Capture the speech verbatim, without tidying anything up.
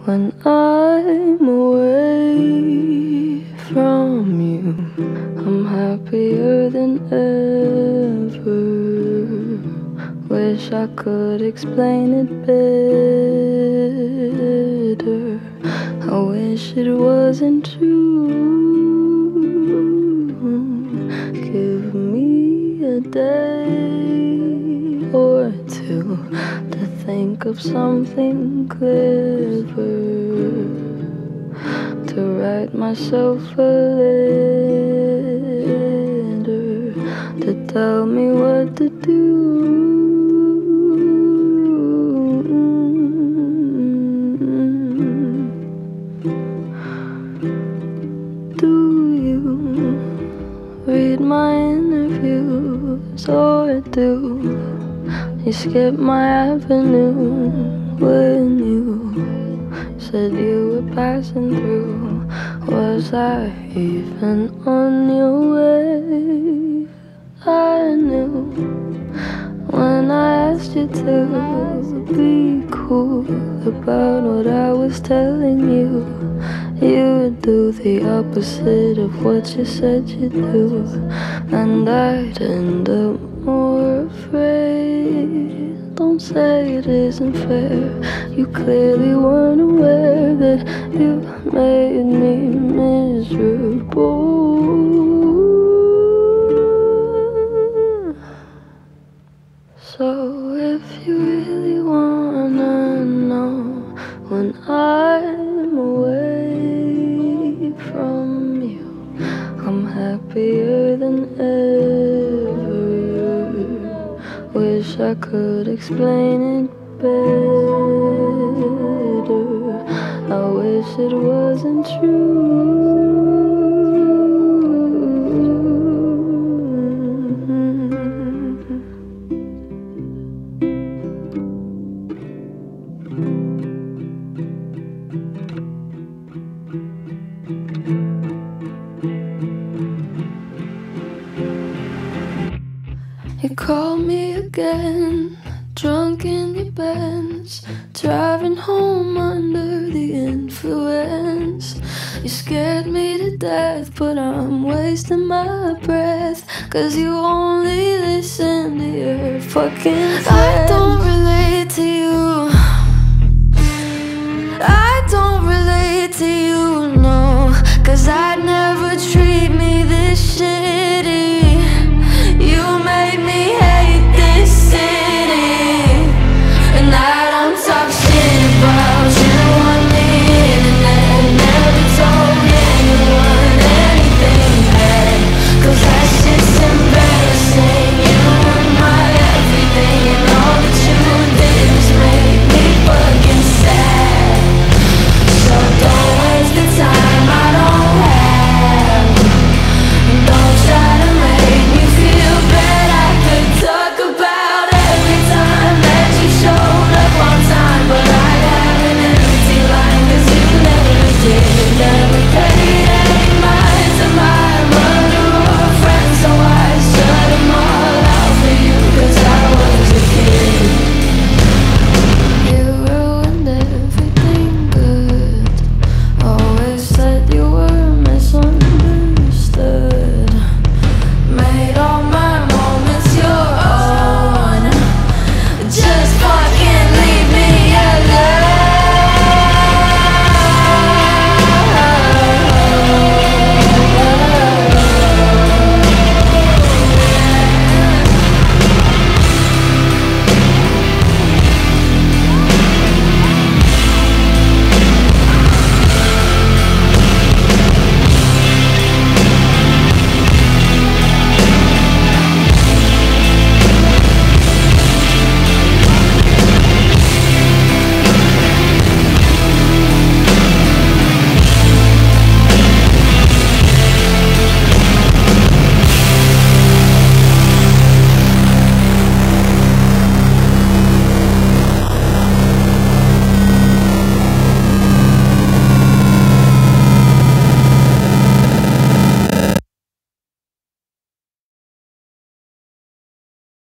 when I'm away from you. I'm happier than ever. Wish I could explain it better. I wish it wasn't true. Give me a day or two to think of something clever, to write myself a letter, to tell me what to do. Do you read my interviews, or do you skip my avenue when you said you were passing through? Was I even on your way? I knew when I asked you to be cool about what I was telling you. You would do the opposite of what you said you'd do, and I'd end up more afraid. Don't say it isn't fair. You clearly weren't aware that you made me miserable. So if you really wanna know when I'm away from you, I'm happier than ever. Wish I could explain it better. I wish it wasn't true. You called me again, drunk in your Benz, driving home under the influence. You scared me to death, but I'm wasting my breath, 'cause you only listen to your fucking friends. I don't relate to you, I don't relate to you, no, 'cause I